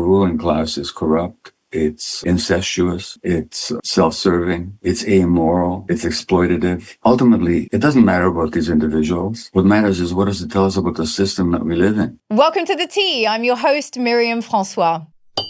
ruling class is corrupt. It's incestuous. It's self-serving. It's amoral. It's exploitative. Ultimately, it doesn't matter about these individuals. What matters is what does it tell us about the system that we live in. Welcome to The Tea. I'm your host, Myriam Francois.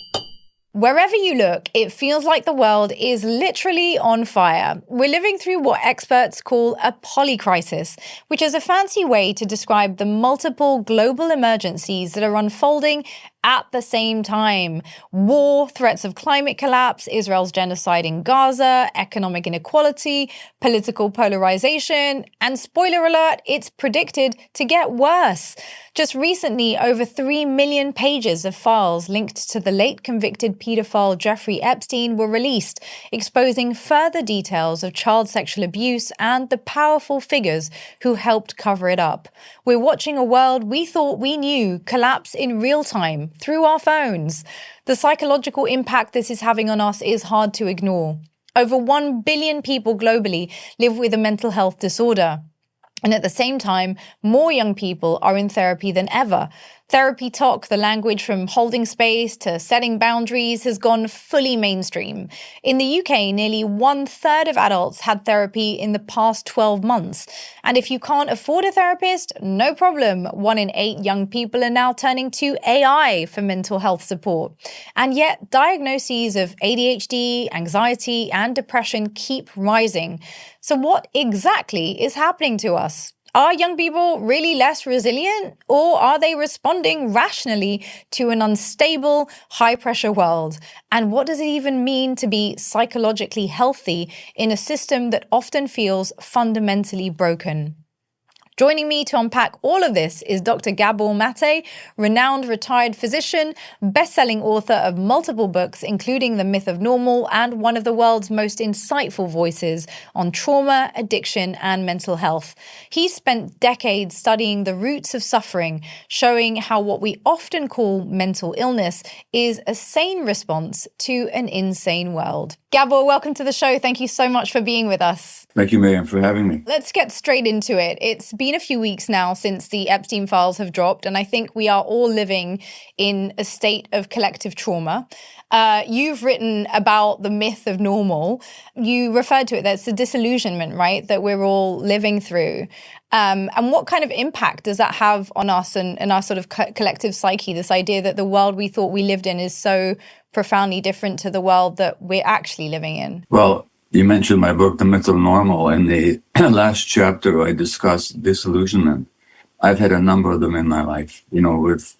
Wherever you look, it feels like the world is literally on fire. We're living through what experts call a polycrisis, which is a fancy way to describe the multiple global emergencies that are unfolding at the same time. War, threats of climate collapse, Israel's genocide in Gaza, economic inequality, political polarization, and spoiler alert, it's predicted to get worse. Just recently, over 3 million pages of files linked to the late convicted paedophile Jeffrey Epstein were released, exposing further details of child sexual abuse and the powerful figures who helped cover it up. We're watching a world we thought we knew collapse in real time through our phones. The psychological impact this is having on us is hard to ignore. Over 1 billion people globally live with a mental health disorder. And at the same time, more young people are in therapy than ever. Therapy talk, the language from holding space to setting boundaries, has gone fully mainstream. In the UK, nearly 1/3 of adults had therapy in the past 12 months. And if you can't afford a therapist, no problem. 1 in 8 young people are now turning to AI for mental health support. And yet, diagnoses of ADHD, anxiety, and depression keep rising. So what exactly is happening to us? Are young people really less resilient, or are they responding rationally to an unstable, high-pressure world? And what does it even mean to be psychologically healthy in a system that often feels fundamentally broken? Joining me to unpack all of this is Dr. Gabor Mate, renowned retired physician, best-selling author of multiple books, including The Myth of Normal, and one of the world's most insightful voices on trauma, addiction, and mental health. He spent decades studying the roots of suffering, showing how what we often call mental illness is a sane response to an insane world. Gabor, welcome to the show. Thank you so much for being with us. Thank you, Myriam, for having me. Let's get straight into it. It's been a few weeks now since the Epstein files have dropped, and I think we are all living in a state of collective trauma. You've written about the myth of normal. You referred to it, that's the disillusionment, right, that we're all living through. And what kind of impact does that have on us and our sort of collective psyche, this idea that the world we thought we lived in is so profoundly different to the world that we're actually living in? Well, you mentioned my book, The Myth of Normal. In the last chapter, I discussed disillusionment. I've had a number of them in my life, with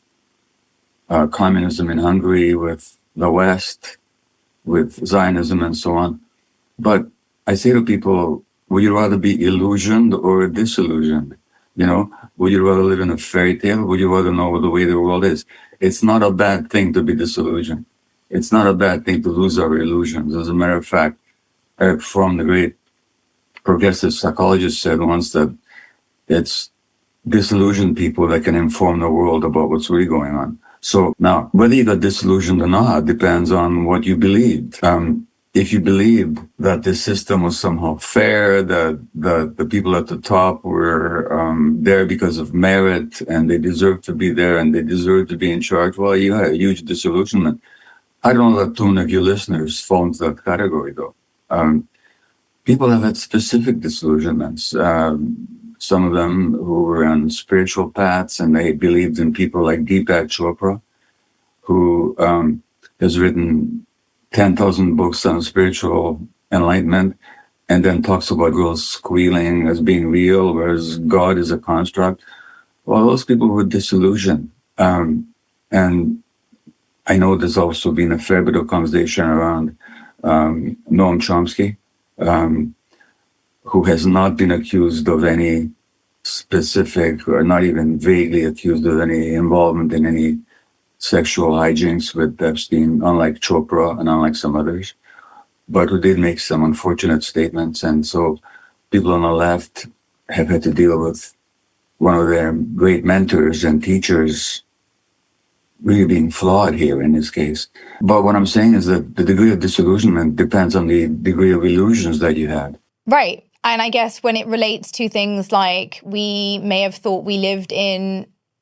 communism in Hungary, with the West, with Zionism and so on. But I say to people, would you rather be illusioned or disillusioned? Would you rather live in a fairy tale? Would you rather know the way the world is? It's not a bad thing to be disillusioned. It's not a bad thing to lose our illusions. As a matter of fact, Eric Fromm, the great progressive psychologist, said once that it's disillusioned people that can inform the world about what's really going on. So now, whether you got disillusioned or not depends on what you believed. If you believed that the system was somehow fair, that the people at the top were there because of merit and they deserved to be there and they deserved to be in charge, well, you had a huge disillusionment. I don't know that too many of your listeners fall into that category, though. People have had specific disillusionments. Some of them who were on spiritual paths and they believed in people like Deepak Chopra, who has written 10,000 books on spiritual enlightenment and then talks about girls squealing as being real, whereas God is a construct. Well, those people were disillusioned. And I know there's also been a fair bit of conversation around Noam Chomsky, who has not been accused of any specific or not even vaguely accused of any involvement in any sexual hijinks with Epstein, unlike Chopra and unlike some others, but who did make some unfortunate statements. And so people on the left have had to deal with one of their great mentors and teachers really being flawed here in this case. But what I'm saying is that the degree of disillusionment depends on the degree of illusions that you had. Right. And I guess when it relates to things like we may have thought we lived in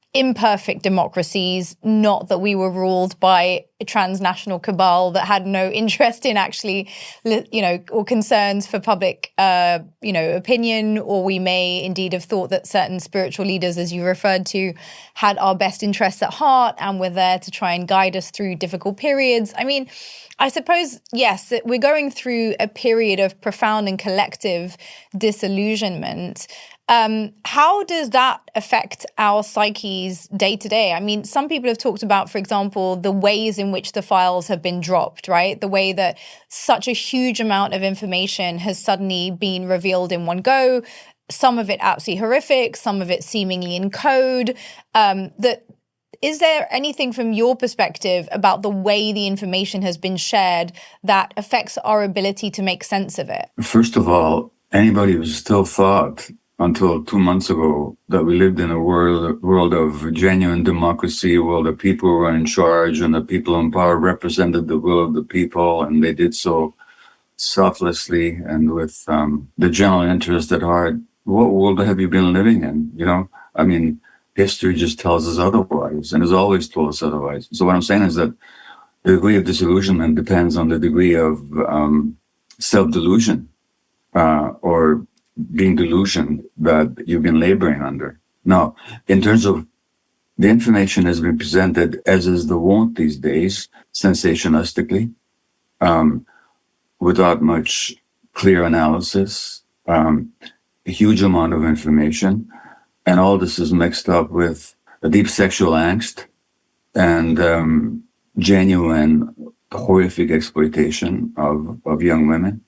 imperfect democracies, not that we were ruled by a transnational cabal that had no interest in actually, or concerns for public, opinion, or we may indeed have thought that certain spiritual leaders, as you referred to, had our best interests at heart and were there to try and guide us through difficult periods. I mean, I suppose, yes, we're going through a period of profound and collective disillusionment. How does that affect our psyches day to day? I mean, some people have talked about, for example, the ways in which the files have been dropped, right? The way that such a huge amount of information has suddenly been revealed in one go, some of it absolutely horrific, some of it seemingly in code. Is there anything from your perspective about the way the information has been shared that affects our ability to make sense of it? First of all, anybody who still thought until 2 months ago that we lived in a world of genuine democracy, a world of people who were in charge and the people in power represented the will of the people, and they did so selflessly and with the general interest at heart. What world have you been living in? I mean, history just tells us otherwise and has always told us otherwise. So what I'm saying is that the degree of disillusionment depends on the degree of self-delusion or being delusioned that you've been laboring under. Now, in terms of the information has been presented, as is the wont these days, sensationalistically, without much clear analysis, a huge amount of information. And all this is mixed up with a deep sexual angst and genuine horrific exploitation of young women.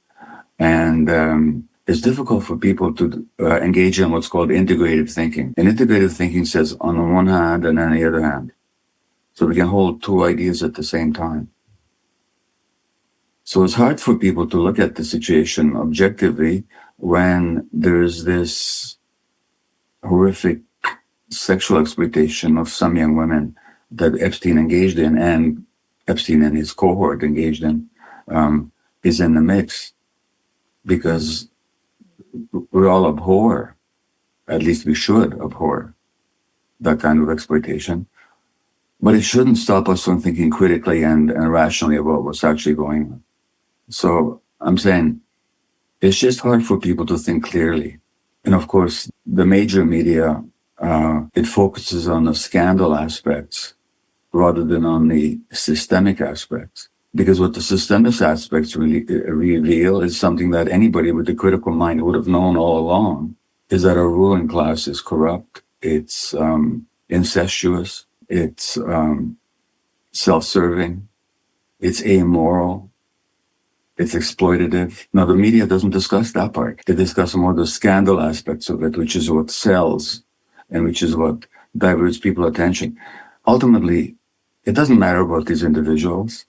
And it's difficult for people to engage in what's called integrative thinking. And integrative thinking says on the one hand and on the other hand. So we can hold two ideas at the same time. So it's hard for people to look at the situation objectively when there's this horrific sexual exploitation of some young women that Epstein engaged in, and Epstein and his cohort engaged in, is in the mix. Because we all abhor, at least we should abhor, that kind of exploitation. But it shouldn't stop us from thinking critically and rationally about what's actually going on. So I'm saying it's just hard for people to think clearly. And of course, the major media, it focuses on the scandal aspects rather than on the systemic aspects. Because what the systemic aspects really reveal is something that anybody with a critical mind would have known all along, is that our ruling class is corrupt, it's incestuous, it's self-serving, it's amoral, it's exploitative. Now, the media doesn't discuss that part. They discuss more the scandal aspects of it, which is what sells and which is what diverts people's attention. Ultimately, it doesn't matter about these individuals.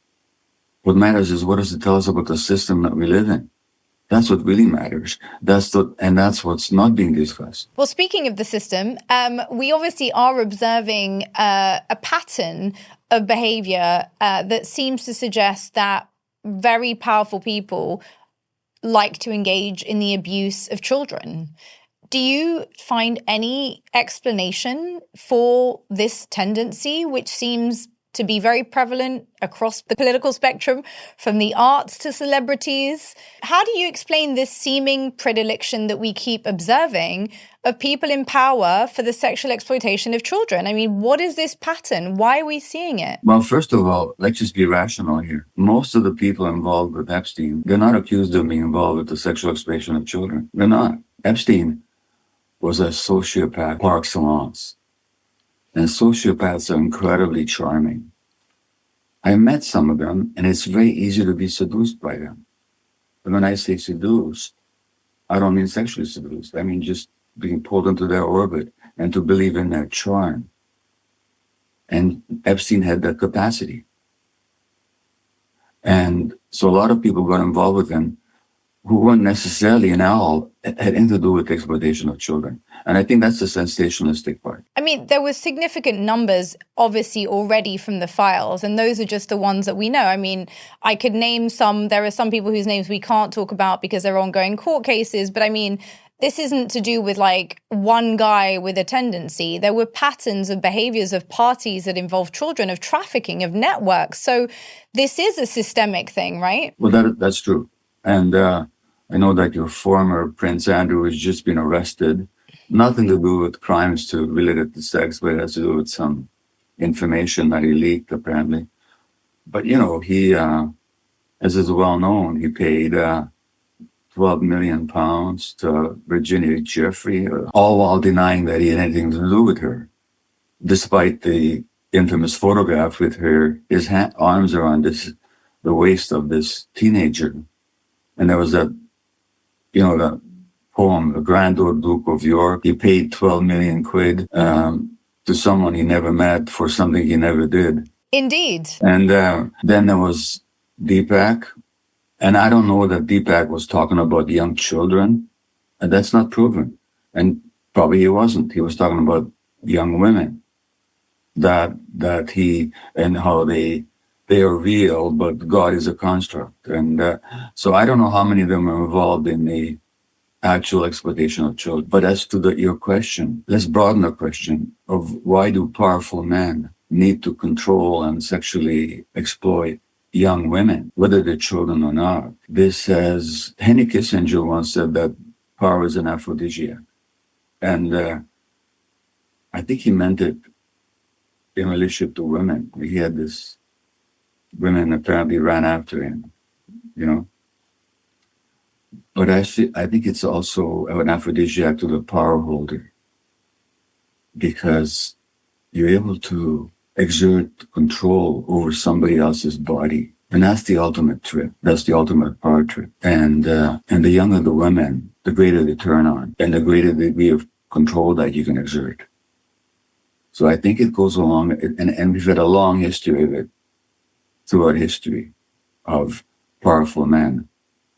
What matters is what does it tell us about the system that we live in? That's what really matters. That's what's not being discussed. Well, speaking of the system, we obviously are observing a pattern of behavior that seems to suggest that very powerful people like to engage in the abuse of children. Do you find any explanation for this tendency, which seems to be very prevalent across the political spectrum, from the arts to celebrities? How do you explain this seeming predilection that we keep observing of people in power for the sexual exploitation of children? I mean, what is this pattern? Why are we seeing it? Well, first of all, let's just be rational here. Most of the people involved with Epstein, they're not accused of being involved with the sexual exploitation of children. They're not. Epstein was a sociopath par excellence. And sociopaths are incredibly charming. I met some of them, and it's very easy to be seduced by them. And when I say seduced, I don't mean sexually seduced. I mean just being pulled into their orbit and to believe in their charm. And Epstein had that capacity. And so a lot of people got involved with him who weren't necessarily in all had anything to do with the exploitation of children. And I think that's the sensationalistic part. I mean, there were significant numbers, obviously, already from the files, and those are just the ones that we know. I mean, I could name some. There are some people whose names we can't talk about because they're ongoing court cases. But I mean, this isn't to do with like one guy with a tendency. There were patterns of behaviors of parties that involve children, of trafficking, of networks. So this is a systemic thing, right? Well, that's true. And I know that your former Prince Andrew has just been arrested. Nothing to do with crimes related to sex, but it has to do with some information that he leaked, apparently. But, he, as is well known, he paid 12 million pounds to Virginia Giuffre, all while denying that he had anything to do with her. Despite the infamous photograph with her, his arms are on the waist of this teenager. And there was that poem, The Grand Old Duke of York. He paid 12 million quid to someone he never met for something he never did. Indeed. And then there was Deepak. And I don't know that Deepak was talking about young children. And that's not proven. And probably he wasn't. He was talking about young women. That he, and how they are real, but God is a construct. And so I don't know how many of them are involved in the actual exploitation of children. But as to your question, let's broaden the question of why do powerful men need to control and sexually exploit young women, whether they're children or not. This says, Henry Kissinger once said that power is an aphrodisiac. And I think he meant it in relationship to women. He had this, women apparently ran after him, But I think it's also an aphrodisiac to the power holder, because you're able to exert control over somebody else's body. And that's the ultimate trip. That's the ultimate power trip. And the younger the women, the greater they turn on, and the greater the degree of control that you can exert. So I think it goes along, and we've had a long history of it throughout history of powerful men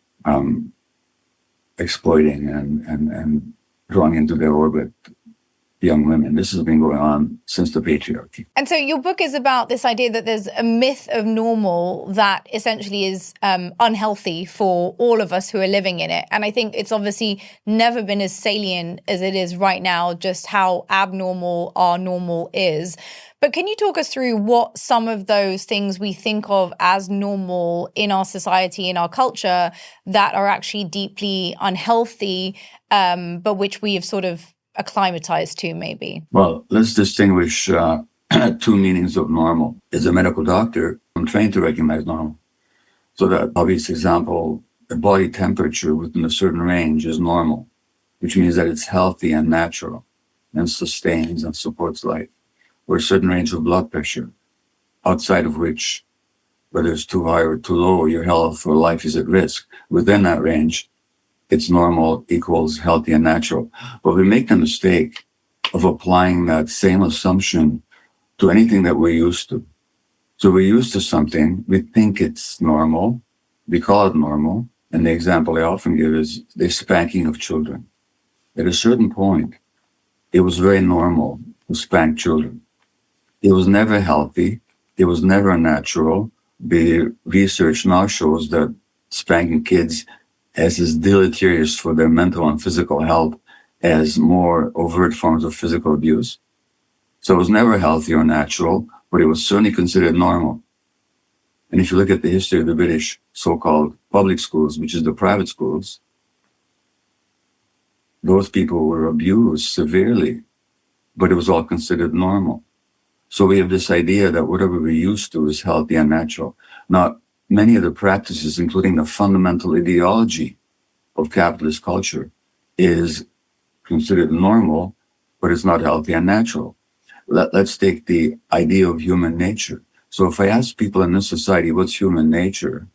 exploiting and drawing into their orbit young women. This has been going on since the patriarchy. And so your book is about this idea that there's a myth of normal that essentially is unhealthy for all of us who are living in it. And I think it's obviously never been as salient as it is right now, just how abnormal our normal is. But can you talk us through what some of those things we think of as normal in our society, in our culture, that are actually deeply unhealthy, but which we have sort of acclimatized to, maybe? Well, let's distinguish two meanings of normal. As a medical doctor, I'm trained to recognize normal. So the obvious example, the body temperature within a certain range is normal, which means that it's healthy and natural and sustains and supports life. Or a certain range of blood pressure, outside of which, whether it's too high or too low, your health or life is at risk. Within that range, it's normal equals healthy and natural. But we make the mistake of applying that same assumption to anything that we're used to. So we're used to something, we think it's normal, we call it normal, and the example I often give is the spanking of children. At a certain point, it was very normal to spank children. It was never healthy, it was never natural. The research now shows that spanking kids as deleterious for their mental and physical health as more overt forms of physical abuse. So it was never healthy or natural, but it was certainly considered normal. And if you look at the history of the British so-called public schools, which is the private schools, those people were abused severely, but it was all considered normal. So we have this idea that whatever we're used to is healthy and natural. Now, many of the practices, including the fundamental ideology of capitalist culture, is considered normal, but it's not healthy and natural. Let's take the idea of human nature. So if I ask people in this society, what's human nature?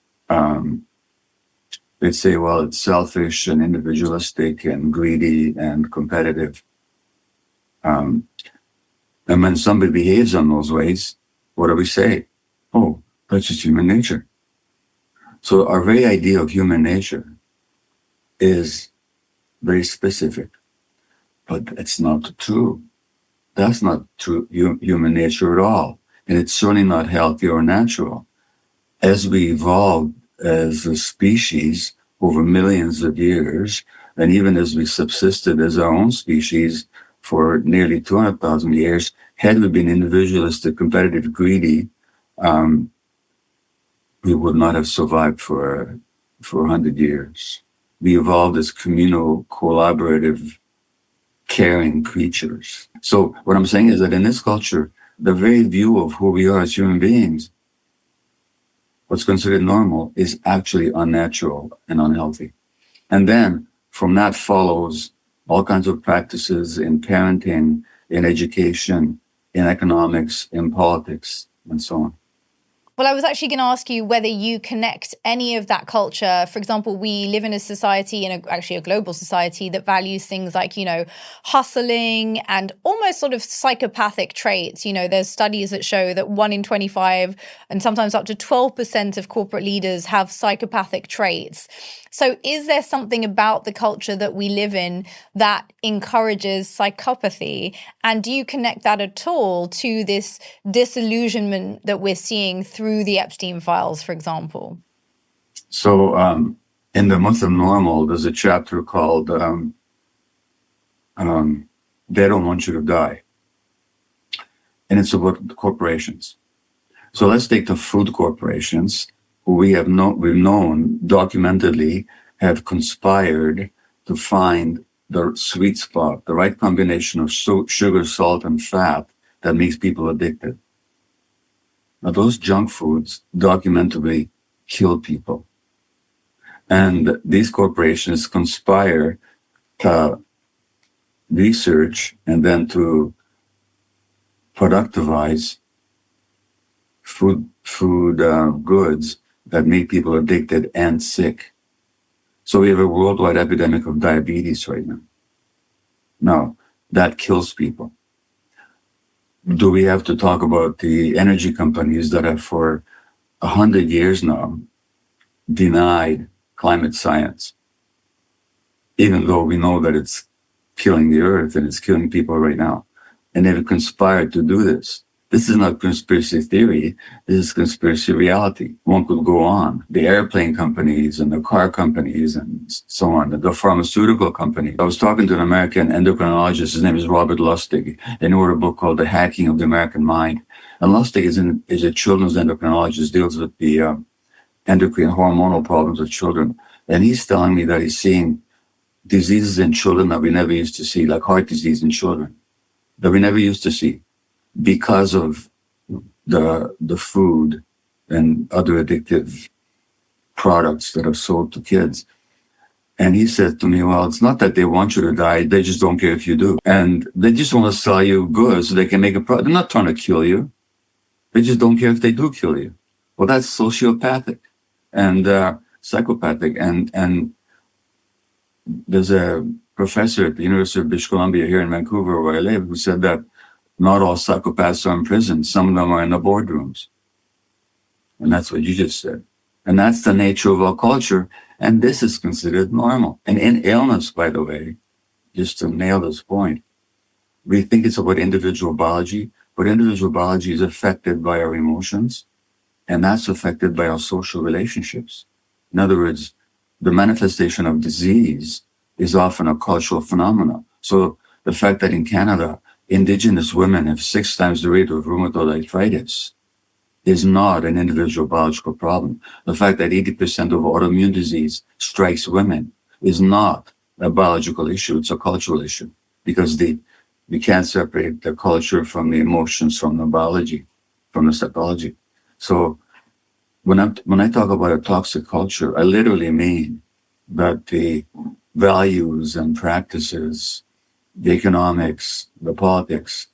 They'd say, well, it's selfish and individualistic and greedy and competitive. And when somebody behaves in those ways, what do we say? Oh, that's just human nature. So our very idea of human nature is very specific, but it's not true. That's not true human nature at all. And it's certainly not healthy or natural. As we evolved as a species over millions of years, And even as we subsisted as our own species for nearly 200,000 years, had we been individualistic, competitive, greedy, we would not have survived for 100 years. We evolved as communal, collaborative, caring creatures. So what I'm saying is that in this culture, the very view of who we are as human beings, what's considered normal, is actually unnatural and unhealthy. And then from that follows all kinds of practices in parenting, in education, in economics, in politics, and so on. Well, I was actually going to ask you whether you connect any of that culture. For example, we live in a society, actually a global society, that values things like, hustling and almost sort of psychopathic traits. There's studies that show that 1 in 25 and sometimes up to 12% of corporate leaders have psychopathic traits. So is there something about the culture that we live in that encourages psychopathy? And do you connect that at all to this disillusionment that we're seeing through the Epstein files, for example? So in the month of normal, there's a chapter called They Don't Want You to Die. And it's about corporations. So let's take the food corporations, who we've known documentedly have conspired to find the sweet spot, the right combination of sugar, salt, and fat that makes people addicted. Now, those junk foods documentably kill people. And these corporations conspire to research and then to productivize food goods that make people addicted and sick. So we have a worldwide epidemic of diabetes right now. Now, that kills people. Do we have to talk about the energy companies that have for 100 years now denied climate science, even though we know that it's killing the earth and it's killing people right now? And they've conspired to do this. This is not conspiracy theory. This is conspiracy reality. One could go on. The airplane companies and the car companies and so on, the pharmaceutical companies. I was talking to an American endocrinologist. His name is Robert Lustig, and he wrote a book called The Hacking of the American Mind. And Lustig is a children's endocrinologist, deals with the endocrine hormonal problems of children. And he's telling me that he's seeing diseases in children that we never used to see, like heart disease in children, that we never used to see, because of the food and other addictive products that are sold to kids. And he said to me, well, it's not that they want you to die. They just don't care if you do. And they just want to sell you goods so they can make a product. They're not trying to kill you. They just don't care if they do kill you. Well, that's sociopathic and psychopathic. And there's a professor at the University of British Columbia here in Vancouver, where I live, who said that not all psychopaths are in prison. Some of them are in the boardrooms. And that's what you just said. And that's the nature of our culture. And this is considered normal. And in illness, by the way, just to nail this point, we think it's about individual biology, but individual biology is affected by our emotions, and that's affected by our social relationships. In other words, the manifestation of disease is often a cultural phenomenon. So the fact that in Canada, Indigenous women have 6 times the rate of rheumatoid arthritis is not an individual biological problem. The fact that 80% of autoimmune disease strikes women is not a biological issue. It's a cultural issue, because we can't separate the culture from the emotions, from the biology, from the psychology. So when I talk about a toxic culture, I literally mean that the values and practices, the economics, the politics,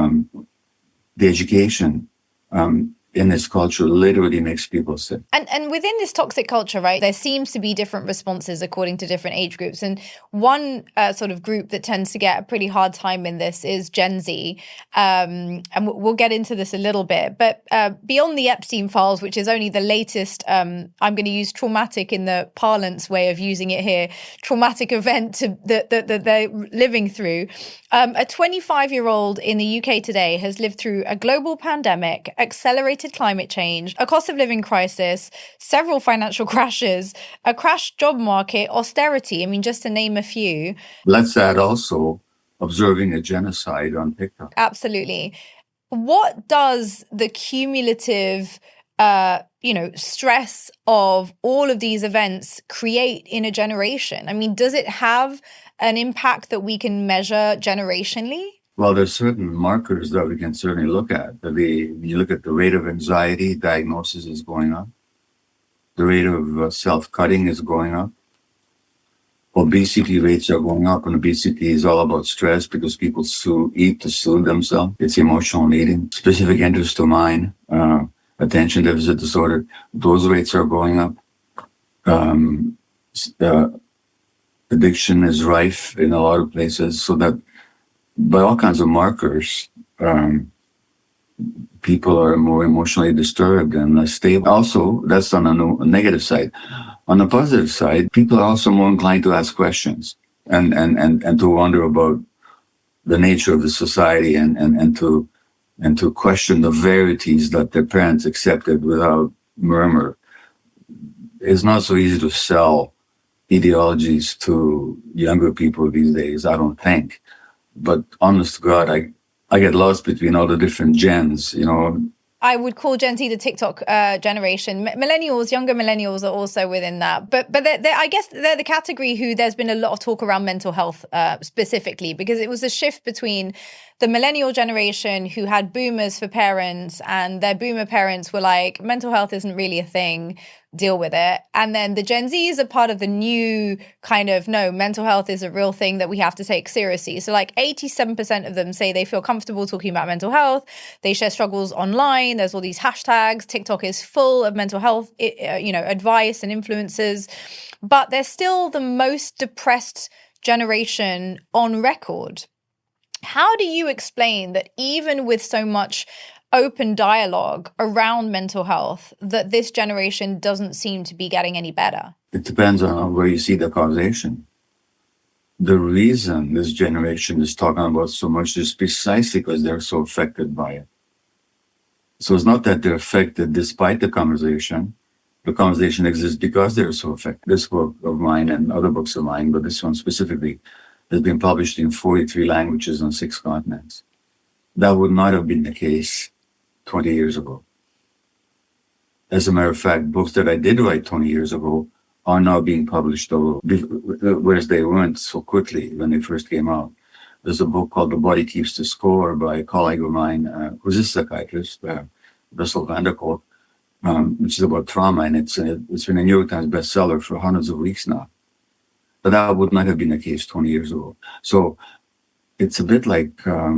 the education in this culture literally makes people sick. And within this toxic culture, right, there seems to be different responses according to different age groups. And one sort of group that tends to get a pretty hard time in this is Gen Z. And we'll get into this a little bit. But beyond the Epstein files, which is only the latest, I'm going to use traumatic in the parlance way of using it here, traumatic event that they're living through. A 25-year-old in the UK today has lived through a global pandemic, accelerated accelerated climate change, a cost of living crisis, several financial crashes, a crashed job market, austerity. I mean, just to name a few. Let's add also observing a genocide on TikTok. Absolutely. What does the cumulative stress of all of these events create in a generation? I mean, does it have an impact that we can measure generationally? Well, there's certain markers that we can certainly look at. You look at the rate of anxiety diagnosis is going up. The rate of self-cutting is going up. Obesity rates are going up, and obesity is all about stress because people eat to soothe themselves. It's emotional eating. Specific interest of mind, attention deficit disorder, those rates are going up. Addiction is rife in a lot of places, so that by all kinds of markers, people are more emotionally disturbed and less stable. Also, that's on a negative side. On the positive side, people are also more inclined to ask questions and to wonder about the nature of the society and to question the verities that their parents accepted without murmur. It's not so easy to sell ideologies to younger people these days, I don't think. But honest to God, I get lost between all the different gens, I would call Gen Z the TikTok generation. Millennials, younger millennials are also within that. But I guess they're the category who there's been a lot of talk around mental health specifically, because it was a shift between the millennial generation who had boomers for parents, and their boomer parents were like, mental health isn't really a thing, deal with it. And then the Gen Zs are part of the new kind of, no, mental health is a real thing that we have to take seriously. So like 87% of them say they feel comfortable talking about mental health. They share struggles online. There's all these hashtags. TikTok is full of mental health, advice and influencers. But they're still the most depressed generation on record. How do you explain that even with so much open dialogue around mental health, that this generation doesn't seem to be getting any better? It depends on where you see the causation. The reason this generation is talking about so much is precisely because they're so affected by it. So it's not that they're affected despite the conversation. The conversation exists because they're so affected. This book of mine and other books of mine, but this one specifically, has been published in 43 languages on 6 continents. That would not have been the case 20 years ago. As a matter of fact, books that I did write 20 years ago are now being published, whereas they weren't so quickly when they first came out. There's a book called The Body Keeps the Score by a colleague of mine, who's a psychiatrist, Russell Vanderkolk, which is about trauma, and it's been a New York Times bestseller for hundreds of weeks now. But that would not have been the case 20 years ago. So it's a bit like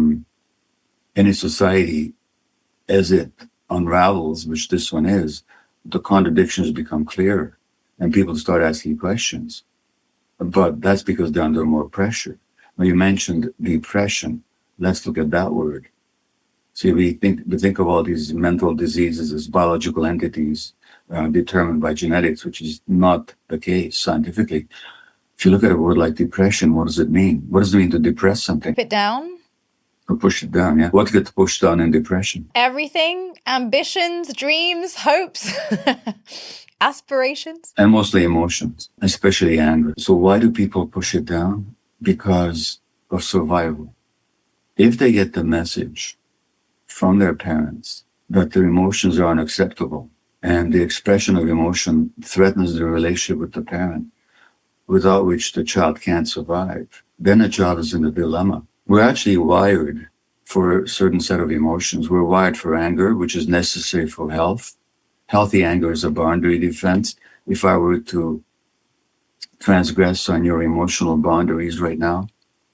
any society, as it unravels, which this one is, the contradictions become clearer and people start asking questions. But that's because they're under more pressure. When you mentioned depression, let's look at that word. See, we think of all these mental diseases as biological entities determined by genetics, which is not the case scientifically. If you look at a word like depression, what does it mean? What does it mean to depress something? Put it down? Or push it down, yeah. What gets pushed down in depression? Everything. Ambitions, dreams, hopes, aspirations. And mostly emotions, especially anger. So why do people push it down? Because of survival. If they get the message from their parents that their emotions are unacceptable and the expression of emotion threatens the relationship with the parent, without which the child can't survive, then the child is in a dilemma. We're actually wired for a certain set of emotions. We're wired for anger, which is necessary for health. Healthy anger is a boundary defense. If I were to transgress on your emotional boundaries right now,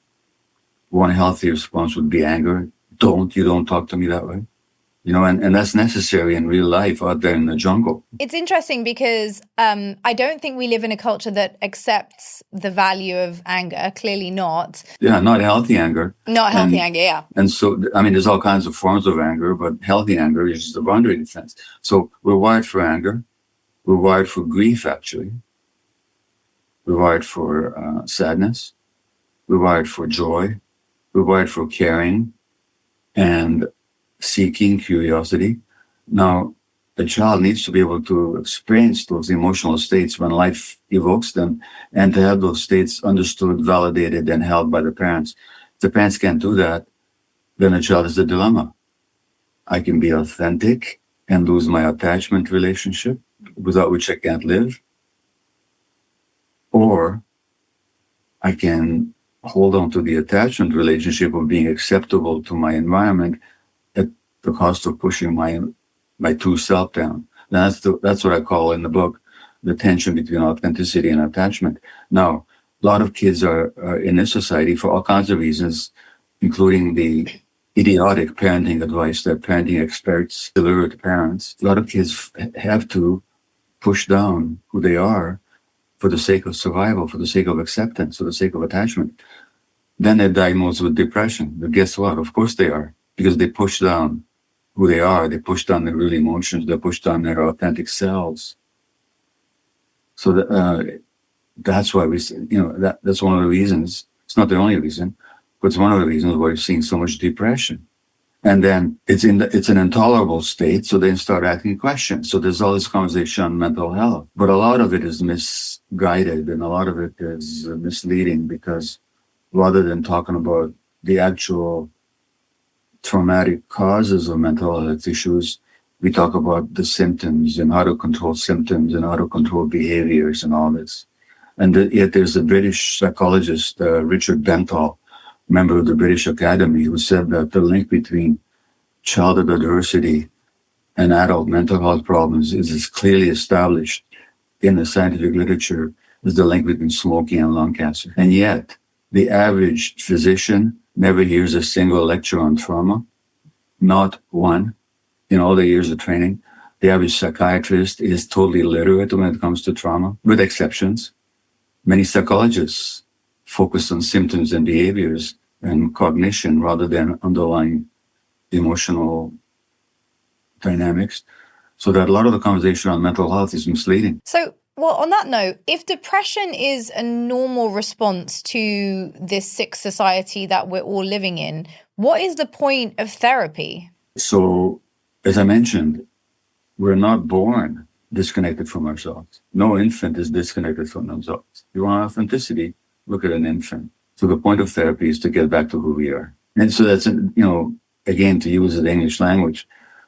one healthy response would be anger. You don't talk to me that way. And that's necessary in real life out there in the jungle. It's interesting because I don't think we live in a culture that accepts the value of anger. Clearly not. Yeah, not healthy anger. Not healthy anger, yeah. And so, there's all kinds of forms of anger, but healthy anger is just a boundary defense. So we're wired for anger. We're wired for grief, actually. We're wired for sadness. We're wired for joy. We're wired for caring and seeking, curiosity. Now, the child needs to be able to experience those emotional states when life evokes them, and to have those states understood, validated, and held by the parents. If the parents can't do that, then the child is a dilemma. I can be authentic and lose my attachment relationship, without which I can't live. Or I can hold on to the attachment relationship of being acceptable to my environment at the cost of pushing my true self down. That's what I call in the book the tension between authenticity and attachment. Now, a lot of kids are in this society for all kinds of reasons, including the idiotic parenting advice that parenting experts deliver to parents. A lot of kids have to push down who they are for the sake of survival, for the sake of acceptance, for the sake of attachment. Then they're diagnosed with depression. But guess what? Of course they are, because they push down who they are. They push down their real emotions. They push down their authentic selves. So that's why that's one of the reasons. It's not the only reason, but it's one of the reasons why we're seeing so much depression. And then it's an intolerable state, so they start asking questions. So there's all this conversation on mental health, but a lot of it is misguided and a lot of it is misleading, because rather than talking about the actual traumatic causes of mental health issues, we talk about the symptoms and how to control symptoms and how to control behaviors and all this. And yet there's a British psychologist, Richard Bentall, member of the British Academy, who said that the link between childhood adversity and adult mental health problems is as clearly established in the scientific literature as the link between smoking and lung cancer. And yet, the average physician never hears a single lecture on trauma, not one, in all their years of training. The average psychiatrist is totally illiterate when it comes to trauma, with exceptions. Many psychologists focus on symptoms and behaviors and cognition rather than underlying emotional dynamics. So that a lot of the conversation on mental health is misleading. So, well, on that note, if depression is a normal response to this sick society that we're all living in, what is the point of therapy? So, as I mentioned, we're not born disconnected from ourselves. No infant is disconnected from themselves. You want authenticity? Look at an infant. So the point of therapy is to get back to who we are. And so that's, again, to use the English language,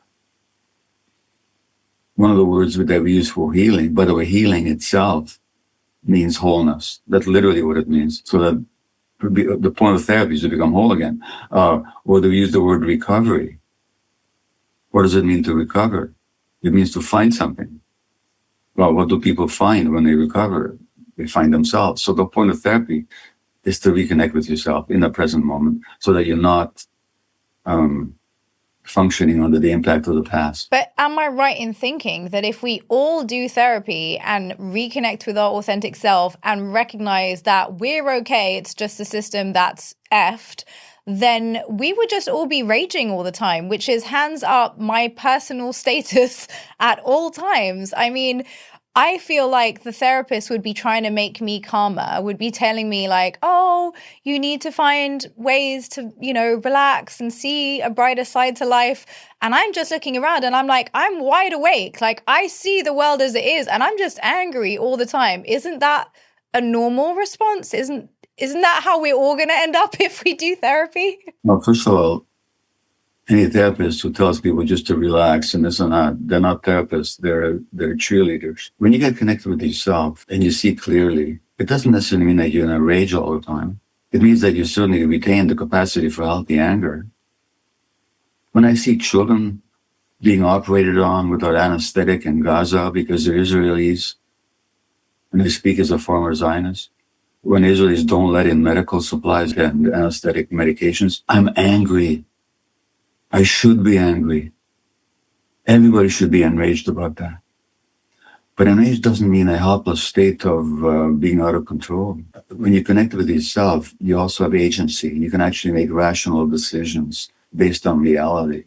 one of the words that we use for healing, by the way, healing itself means wholeness. That's literally what it means. So that the point of therapy is to become whole again. Or to use the word recovery. What does it mean to recover? It means to find something. Well, what do people find when they recover? They find themselves. So the point of therapy is to reconnect with yourself in the present moment so that you're not functioning under the impact of the past. But am I right in thinking that if we all do therapy and reconnect with our authentic self and recognize that we're okay, it's just a system that's effed, then we would just all be raging all the time, which is hands up my personal status at all times. I mean, I feel like the therapist would be trying to make me calmer, would be telling me like, oh, you need to find ways to, relax and see a brighter side to life. And I'm just looking around and I'm like, I'm wide awake. Like I see the world as it is and I'm just angry all the time. Isn't that a normal response? Isn't that how we're all going to end up if we do therapy? Well, first of all, any therapist who tells people just to relax and this and that, they're not therapists, they're cheerleaders. When you get connected with yourself and you see clearly, it doesn't necessarily mean that you're in a rage all the time. It means that you certainly retain the capacity for healthy anger. When I see children being operated on without anesthetic in Gaza because they're Israelis, and I speak as a former Zionist, when Israelis don't let in medical supplies and anesthetic medications, I'm angry. I should be angry. Everybody should be enraged about that. But enraged doesn't mean a helpless state of being out of control. When you connect with yourself, you also have agency. You can actually make rational decisions based on reality.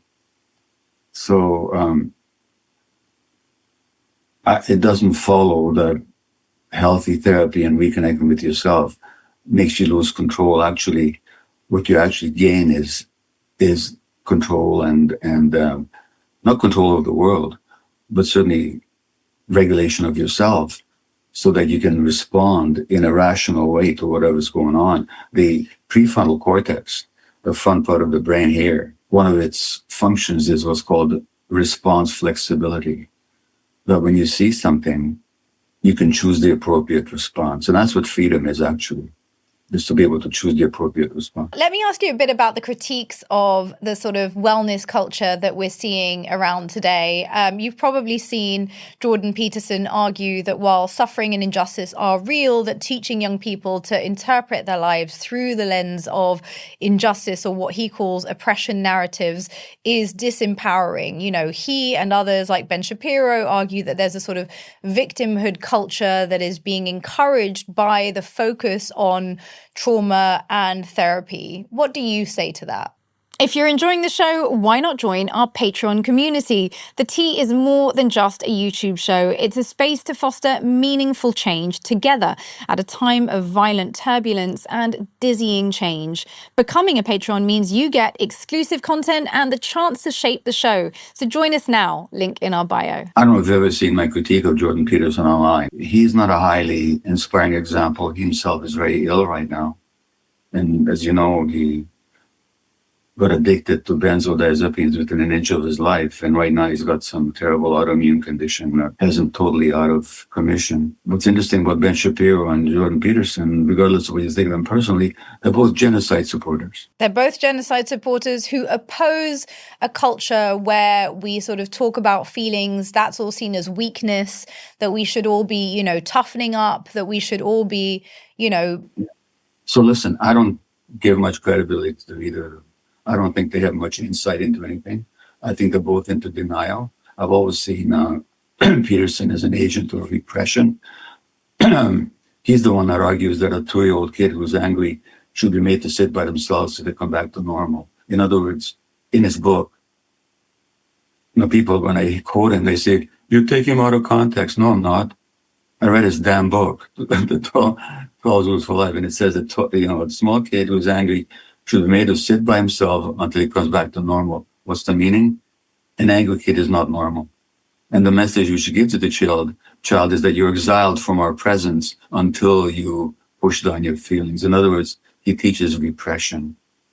So it doesn't follow that healthy therapy and reconnecting with yourself makes you lose control. Actually, what you actually gain is control and not control of the world, but certainly regulation of yourself so that you can respond in a rational way to whatever's going on. The prefrontal cortex, the front part of the brain here, one of its functions is what's called response flexibility. That when you see something, you can choose the appropriate response. And that's what freedom is actually, is to be able to choose the appropriate response. Let me ask you a bit about the critiques of the sort of wellness culture that we're seeing around today. You've probably seen Jordan Peterson argue that while suffering and injustice are real, that teaching young people to interpret their lives through the lens of injustice, or what he calls oppression narratives, is disempowering. You know, he and others like Ben Shapiro argue that there's a sort of victimhood culture that is being encouraged by the focus on trauma and therapy. What do you say to that? If you're enjoying the show, why not join our Patreon community? The Tea is more than just a YouTube show. It's a space to foster meaningful change together at a time of violent turbulence and dizzying change. Becoming a Patreon means you get exclusive content and the chance to shape the show. So join us now, link in our bio. I don't know if you've ever seen my critique of Jordan Peterson online. He's not a highly inspiring example. He himself is very ill right now. And as you know, he got addicted to benzodiazepines within an inch of his life. And right now he's got some terrible autoimmune condition that has him totally out of commission. What's interesting about Ben Shapiro and Jordan Peterson, regardless of what you think of them personally, they're both genocide supporters. They're both genocide supporters who oppose a culture where we sort of talk about feelings. That's all seen as weakness, that we should all be, you know, toughening up, that we should all be, you know. So listen, I don't give much credibility to either of them. I don't think they have much insight into anything. I think they're both into denial. I've always seen Peterson as an agent of repression. He's the one that argues that a 2-year-old kid who's angry should be made to sit by themselves so they come back to normal. In other words, in his book, you know, people, when I quote him, they say, "You take him out of context." No, I'm not. I read his damn book, the 12 Rules for Life, and it says that, you know, a small kid who's angry should be made to sit by himself until he comes back to normal. What's the meaning? An angry kid is not normal. And the message you should give to the child is that you're exiled from our presence until you push down your feelings. In other words, he teaches repression.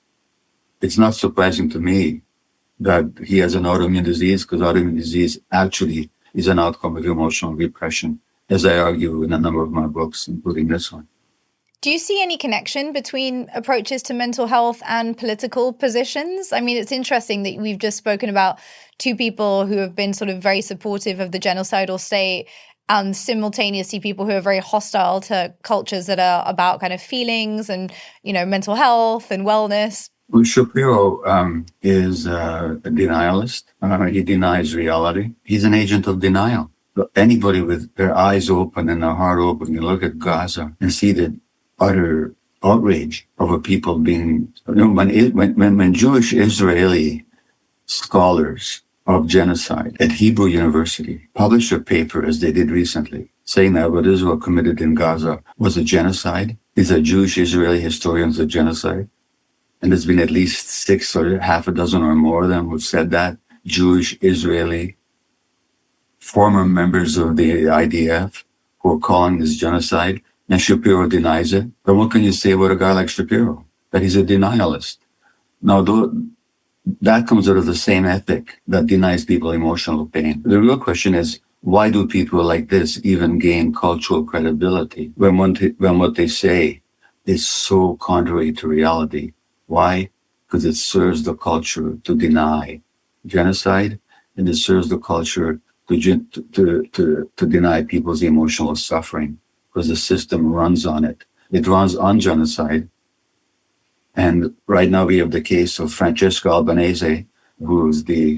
It's not surprising to me that he has an autoimmune disease, because autoimmune disease actually is an outcome of emotional repression, as I argue in a number of my books, including this one. Do you see any connection between approaches to mental health and political positions? I mean, it's interesting that we've just spoken about two people who have been sort of very supportive of the genocidal state, and simultaneously people who are very hostile to cultures that are about kind of feelings and, you know, mental health and wellness. Well, Shapiro is a denialist. He denies reality. He's an agent of denial. Anybody with their eyes open and their heart open can look at Gaza and see the utter outrage over people being, you know, when Jewish Israeli scholars of genocide at Hebrew University published a paper, as they did recently, saying that what Israel committed in Gaza was a genocide. These are Jewish Israeli historians of genocide. And there's been at least 6 or half a dozen or more of them who've said that. Jewish Israeli former members of the IDF who are calling this genocide. And Shapiro denies it. But what can you say about a guy like Shapiro? That he's a denialist. Now, that comes out of the same ethic that denies people emotional pain. The real question is, why do people like this even gain cultural credibility when what they say is so contrary to reality? Why? Because it serves the culture to deny genocide, and it serves the culture to deny people's emotional suffering, because the system runs on it. It runs on genocide. And right now we have the case of Francesca Albanese, who's the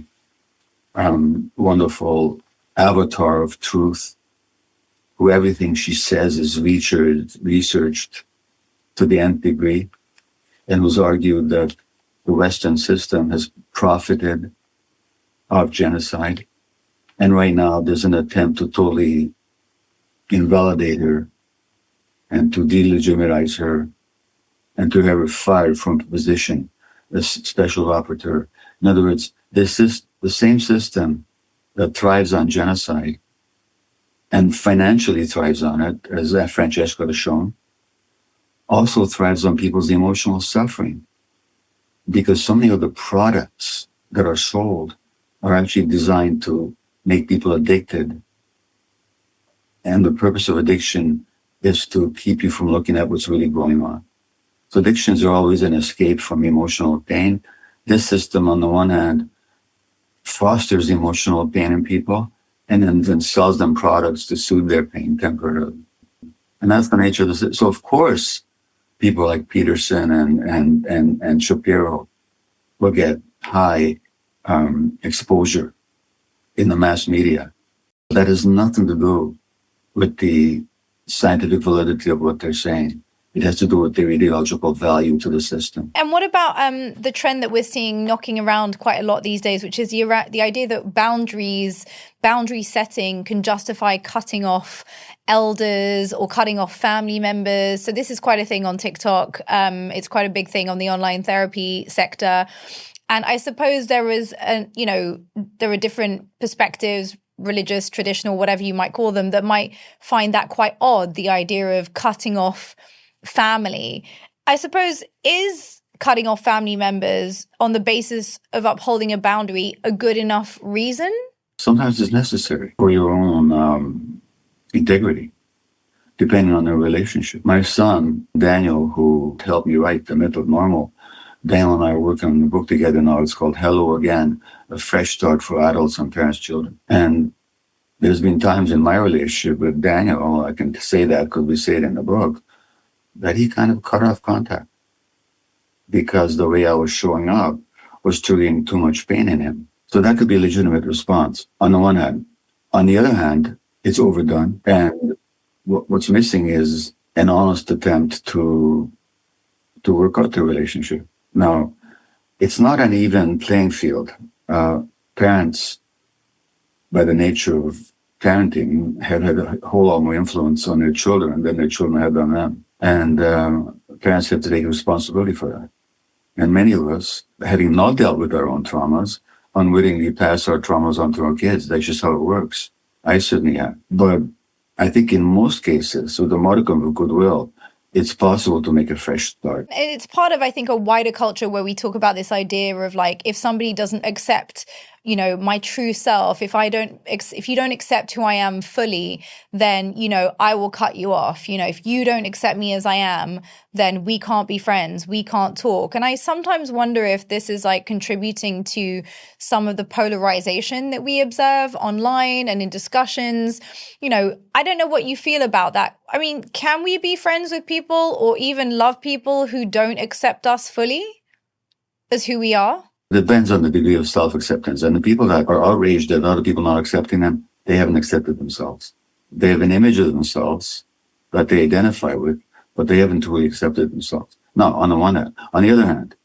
wonderful avatar of truth, who everything she says is researched to the nth degree, and who's argued that the Western system has profited of genocide. And right now there's an attempt to totally invalidate her and to delegitimize her and to have her fired from the position as special rapporteur. In other words, this is the same system that thrives on genocide and financially thrives on it, as Francesca has shown, also thrives on people's emotional suffering, because so many of the products that are sold are actually designed to make people addicted. And the purpose of addiction is to keep you from looking at what's really going on. So addictions are always an escape from emotional pain. This system, on the one hand, fosters emotional pain in people and then sells them products to soothe their pain temporarily. And that's the nature of the system. So of course, people like Peterson and Shapiro will get high exposure in the mass media. That has nothing to do with the scientific validity of what they're saying. It has to do with their ideological value to the system. And what about the trend that we're seeing knocking around quite a lot these days, which is the idea that boundary setting can justify cutting off elders or cutting off family members. So this is quite a thing on TikTok. It's quite a big thing on the online therapy sector. And I suppose there are different perspectives, religious, traditional, whatever you might call them, that might find that quite odd, the idea of cutting off family. I suppose, is cutting off family members on the basis of upholding a boundary a good enough reason? Sometimes it's necessary for your own integrity, depending on the relationship. My son, Daniel, who helped me write The Myth of Normal, Daniel and I are working on a book together now. It's called Hello Again, A Fresh Start for Adults and Parents' Children. And there's been times in my relationship with Daniel, I can say that because we say it in the book, that he kind of cut off contact because the way I was showing up was triggering too much pain in him. So that could be a legitimate response on the one hand. On the other hand, it's overdone. And what's missing is an honest attempt to work out the relationship. Now, it's not an even playing field. Parents, by the nature of parenting, have had a whole lot more influence on their children than their children had on them. And parents have to take responsibility for that. And many of us, having not dealt with our own traumas, unwittingly pass our traumas on to our kids. That's just how it works. I certainly have. But I think in most cases, with a modicum of goodwill, it's possible to make a fresh start. It's part of, I think, a wider culture where we talk about this idea of like, if somebody doesn't accept, my true self, if you don't accept who I am fully, then, I will cut you off. If you don't accept me as I am, then we can't be friends. We can't talk. And I sometimes wonder if this is like contributing to some of the polarization that we observe online and in discussions. I don't know what you feel about that. I mean, can we be friends with people or even love people who don't accept us fully as who we are? It depends on the degree of self-acceptance. And the people that are outraged at other people not accepting them, they haven't accepted themselves. They have an image of themselves that they identify with, but they haven't truly accepted themselves. Now, on the one hand. On the other hand,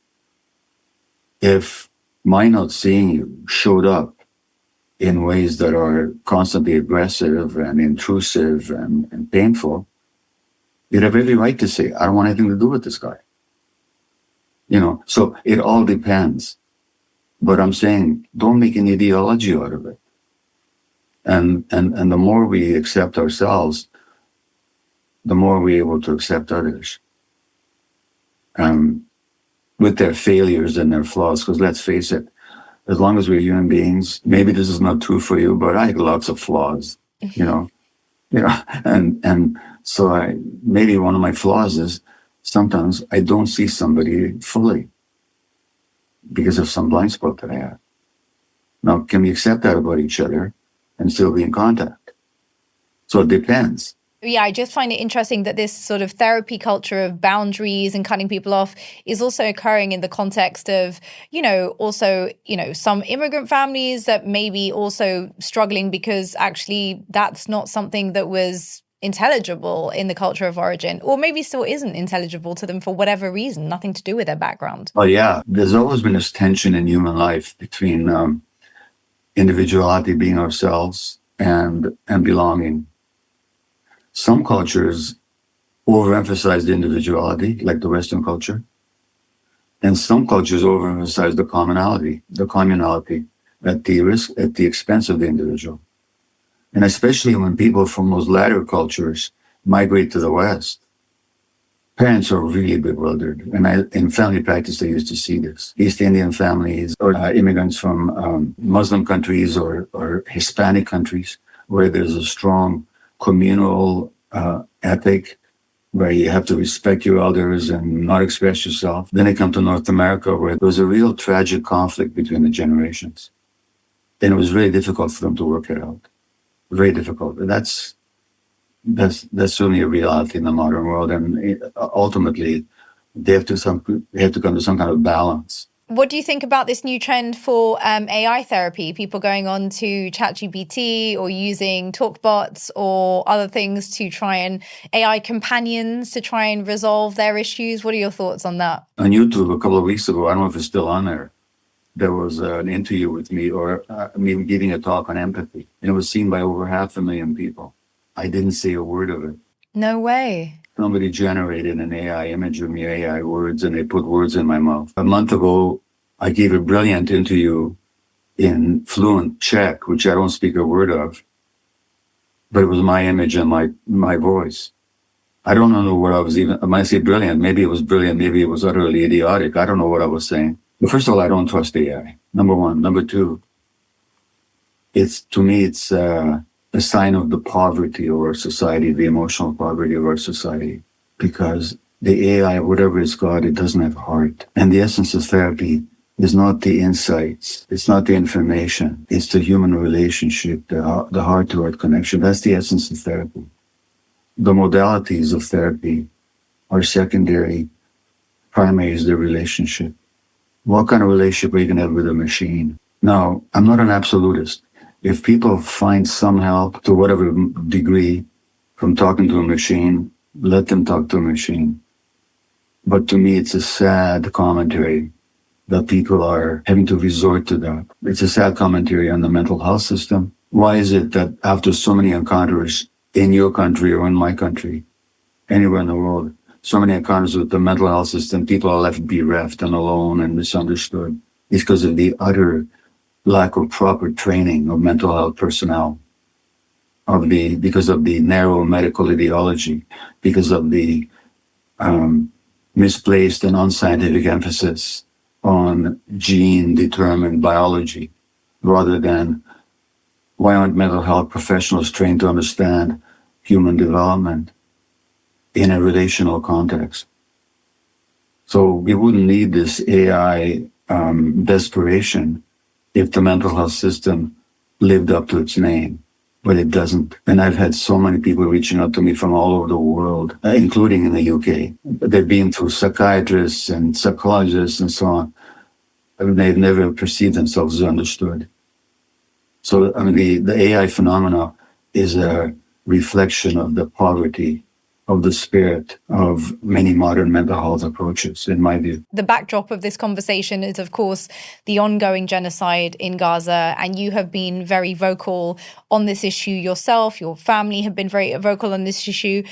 if my not seeing you showed up in ways that are constantly aggressive and intrusive and painful, you'd have every right to say, I don't want anything to do with this guy. So it all depends. But I'm saying, don't make an ideology out of it. And the more we accept ourselves, the more we're able to accept others. With their failures and their flaws, because let's face it, as long as we're human beings, maybe this is not true for you, but I have lots of flaws, and so maybe one of my flaws is sometimes I don't see somebody fully because of some blind spot that I have. Now, can we accept that about each other and still be in contact? So it depends. Yeah, I just find it interesting that this sort of therapy culture of boundaries and cutting people off is also occurring in the context of, some immigrant families that may be also struggling because actually that's not something that was intelligible in the culture of origin, or maybe still isn't intelligible to them for whatever reason, nothing to do with their background. Oh, yeah. There's always been this tension in human life between individuality, being ourselves, and belonging. Some cultures overemphasize the individuality, like the Western culture. And some cultures overemphasize the communality. at the expense of the individual. And especially when people from those latter cultures migrate to the West, parents are really bewildered. And in family practice, I used to see this. East Indian families or immigrants from Muslim countries or Hispanic countries, where there's a strong communal ethic, where you have to respect your elders and not express yourself. Then they come to North America, where there was a real tragic conflict between the generations. And it was very difficult for them to work it out. Very difficult. And that's certainly a reality in the modern world. And ultimately, they have to come to some kind of balance. What do you think about this new trend for AI therapy? People going on to ChatGPT or using TalkBots or other things to try and AI companions to try and resolve their issues. What are your thoughts on that? On YouTube a couple of weeks ago, I don't know if it's still on there was an interview with me or me giving a talk on empathy. And it was seen by over 500,000 people. I didn't say a word of it. No way. Somebody generated an AI image of me, AI words, and they put words in my mouth. A month ago, I gave a brilliant interview in fluent Czech, which I don't speak a word of, but it was my image and my voice. I don't know what I was even, I might say brilliant. Maybe it was brilliant. Maybe it was utterly idiotic. I don't know what I was saying. But first of all, I don't trust AI. Number one. Number two, to me, it's a sign of the poverty of our society, the emotional poverty of our society, because the AI, whatever it's got, it doesn't have heart. And the essence of therapy is not the insights. It's not the information. It's the human relationship, the heart-to-heart connection. That's the essence of therapy. The modalities of therapy are secondary. Primary is the relationship. What kind of relationship are you going to have with a machine? Now, I'm not an absolutist. If people find some help to whatever degree from talking to a machine, let them talk to a machine. But to me, it's a sad commentary that people are having to resort to that. It's a sad commentary on the mental health system. Why is it that after so many encounters in your country or in my country, anywhere in the world, so many encounters with the mental health system, people are left bereft and alone and misunderstood? It's because of the utter lack of proper training of mental health personnel, because of the narrow medical ideology, because of the misplaced and unscientific emphasis on gene-determined biology, rather than why aren't mental health professionals trained to understand human development in a relational context? So we wouldn't need this AI desperation if the mental health system lived up to its name, but it doesn't. And I've had so many people reaching out to me from all over the world, including in the UK. They've been through psychiatrists and psychologists and so on. I mean, they've never perceived themselves as understood. So, I mean, the AI phenomena is a reflection of the poverty of the spirit of many modern mental health approaches, in my view. The backdrop of this conversation is, of course, the ongoing genocide in Gaza, and you have been very vocal on this issue yourself. Your family have been very vocal on this issue.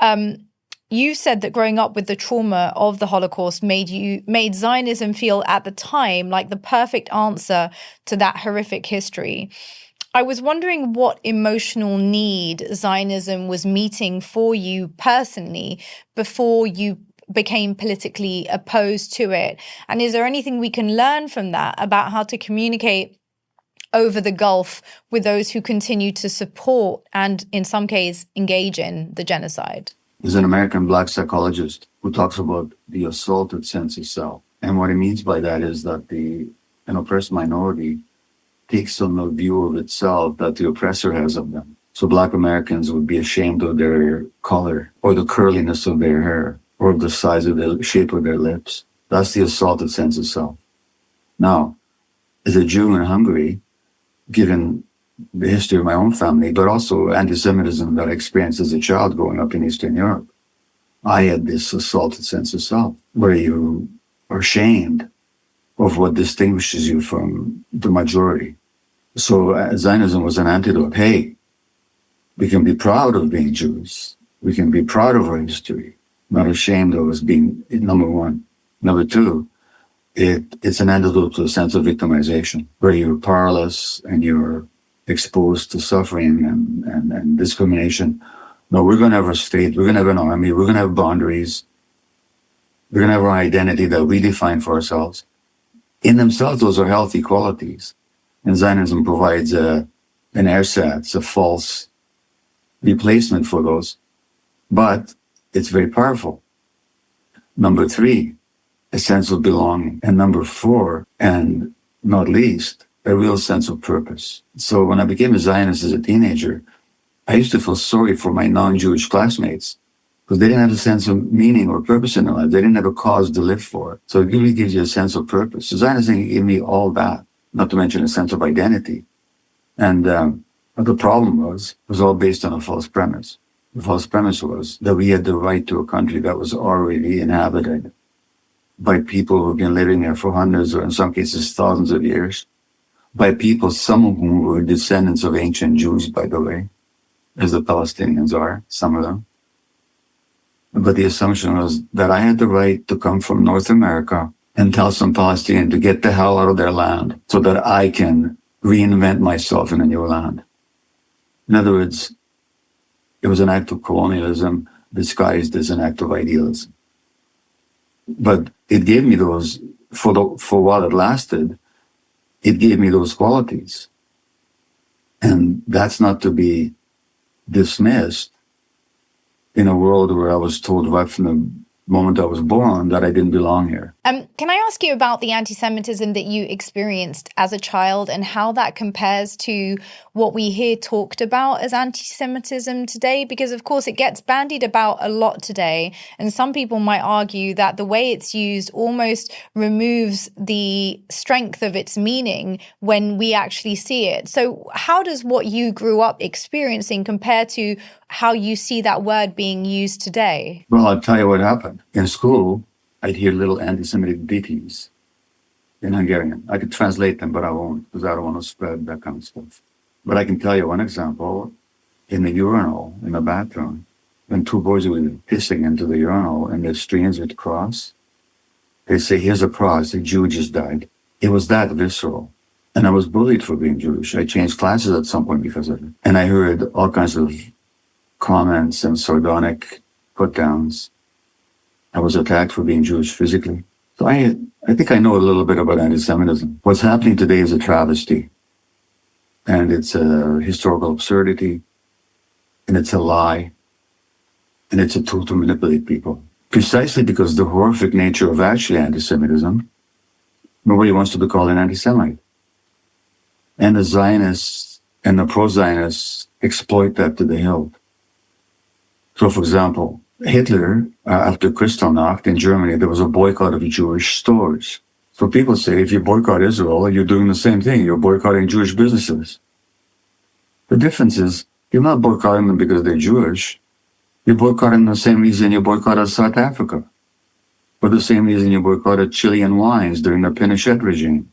You said that growing up with the trauma of the Holocaust made Zionism feel at the time like the perfect answer to that horrific history. I was wondering what emotional need Zionism was meeting for you personally before you became politically opposed to it. And is there anything we can learn from that about how to communicate over the gulf with those who continue to support and, in some cases, engage in the genocide? There's an American Black psychologist who talks about the assaulted sense of self. And what he means by that is that an oppressed minority takes on the view of itself that the oppressor has of them. So Black Americans would be ashamed of their color or the curliness of their hair or the size of the shape of their lips. That's the assaulted sense of self. Now, as a Jew in Hungary, given the history of my own family, but also anti-Semitism that I experienced as a child growing up in Eastern Europe, I had this assaulted sense of self where you are ashamed of what distinguishes you from the majority. So Zionism was an antidote. Hey, we can be proud of being Jews. We can be proud of our history, not ashamed of us being, number one. Number two, it's an antidote to a sense of victimization, where you're powerless and you're exposed to suffering and discrimination. No, we're going to have a state, we're going to have an army, we're going to have boundaries, we're going to have our identity that we define for ourselves. In themselves, those are healthy qualities. And Zionism provides an ersatz, a false replacement for those. But it's very powerful. Number 3, a sense of belonging. And number 4, and not least, a real sense of purpose. So when I became a Zionist as a teenager, I used to feel sorry for my non-Jewish classmates because they didn't have a sense of meaning or purpose in their life. They didn't have a cause to live for. So it really gives you a sense of purpose. So Zionism gave me all that, not to mention a sense of identity. And the problem was, it was all based on a false premise. The false premise was that we had the right to a country that was already inhabited by people who've been living there for hundreds or in some cases thousands of years, by people, some of whom were descendants of ancient Jews, by the way, as the Palestinians are, some of them. But the assumption was that I had the right to come from North America and tell some Palestinian to get the hell out of their land so that I can reinvent myself in a new land. In other words, it was an act of colonialism disguised as an act of idealism. But it gave me those, for while it lasted, it gave me those qualities. And that's not to be dismissed in a world where I was told right from the moment I was born that I didn't belong here. Can I ask you about the anti-Semitism that you experienced as a child and how that compares to what we hear talked about as anti-Semitism today? Because, of course, it gets bandied about a lot today. And some people might argue that the way it's used almost removes the strength of its meaning when we actually see it. So how does what you grew up experiencing compare to how you see that word being used today? Well, I'll tell you what happened. In school, I'd hear little anti-Semitic ditties in Hungarian. I could translate them, but I won't, because I don't want to spread that kind of stuff. But I can tell you one example. In the urinal, in the bathroom, when 2 boys were pissing into the urinal and the streams would cross, they say, here's a cross, a Jew just died. It was that visceral. And I was bullied for being Jewish. I changed classes at some point because of it. And I heard all kinds of comments and sardonic put-downs. I was attacked for being Jewish physically. So I think I know a little bit about anti-Semitism. What's happening today is a travesty. And it's a historical absurdity. And it's a lie. And it's a tool to manipulate people. Precisely because the horrific nature of actually anti-Semitism, nobody wants to be called an anti-Semite. And the Zionists and the pro-Zionists exploit that to the hilt. So, for example, Hitler, after Kristallnacht in Germany, there was a boycott of Jewish stores. So people say, if you boycott Israel, you're doing the same thing. You're boycotting Jewish businesses. The difference is, you're not boycotting them because they're Jewish. You're boycotting the same reason you boycotted South Africa, or the same reason you boycotted Chilean wines during the Pinochet regime.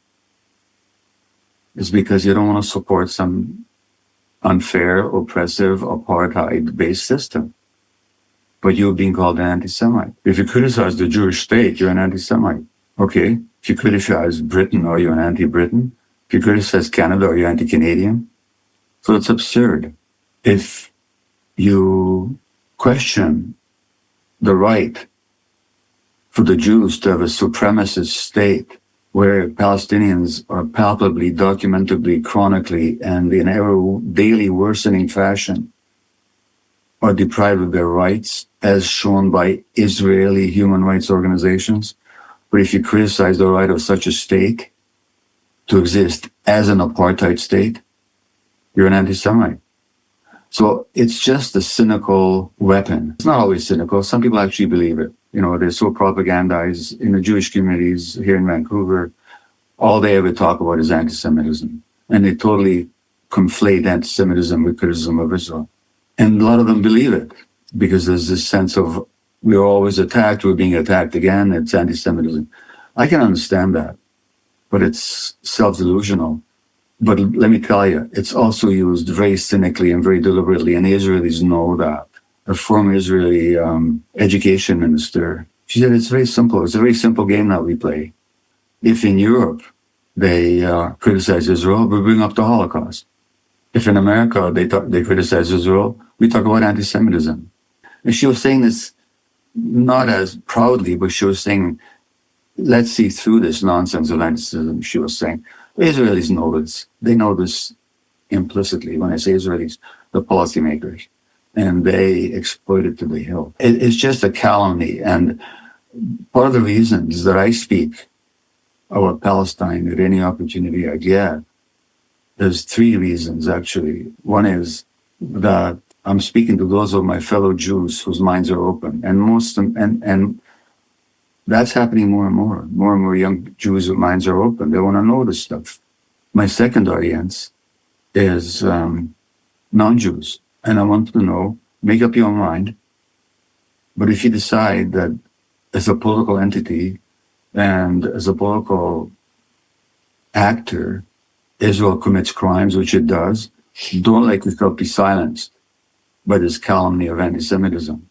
It's because you don't want to support some unfair, oppressive, apartheid-based system. But you're being called an anti-Semite. If you criticize the Jewish state, you're an anti-Semite. Okay. If you criticize Britain, are you an anti-Britain? If you criticize Canada, are you anti-Canadian? So it's absurd. If you question the right for the Jews to have a supremacist state where Palestinians are palpably, documentably, chronically, and in a daily worsening fashion are deprived of their rights, as shown by Israeli human rights organizations. But if you criticize the right of such a state to exist as an apartheid state, you're an anti-Semite. So it's just a cynical weapon. It's not always cynical. Some people actually believe it. You know, they're so propagandized in the Jewish communities here in Vancouver. All they ever talk about is anti-Semitism. And they totally conflate anti-Semitism with criticism of Israel. And a lot of them believe it because there's this sense of we're always attacked, we're being attacked again, it's anti-Semitism. I can understand that, but it's self-delusional. But let me tell you, it's also used very cynically and very deliberately, and the Israelis know that. A former Israeli education minister, she said, it's very simple. It's a very simple game that we play. If in Europe they criticize Israel, we bring up the Holocaust. If in America they criticize Israel, we talk about anti-Semitism. And she was saying this not as proudly, but she was saying, let's see through this nonsense of anti-Semitism. She was saying, the Israelis know this. They know this implicitly. When I say Israelis, the policymakers. And they exploit it to the hill. It's just a calumny. And part of the reasons that I speak about Palestine at any opportunity I get, there's three reasons, actually. One is that I'm speaking to those of my fellow Jews whose minds are open. And that's happening more and more. More and more young Jews whose minds are open. They want to know this stuff. My second audience is non-Jews. And I want to know, make up your mind. But if you decide that as a political entity and as a political actor, Israel commits crimes, which it does, don't let yourself be silenced by this calumny of anti-Semitism.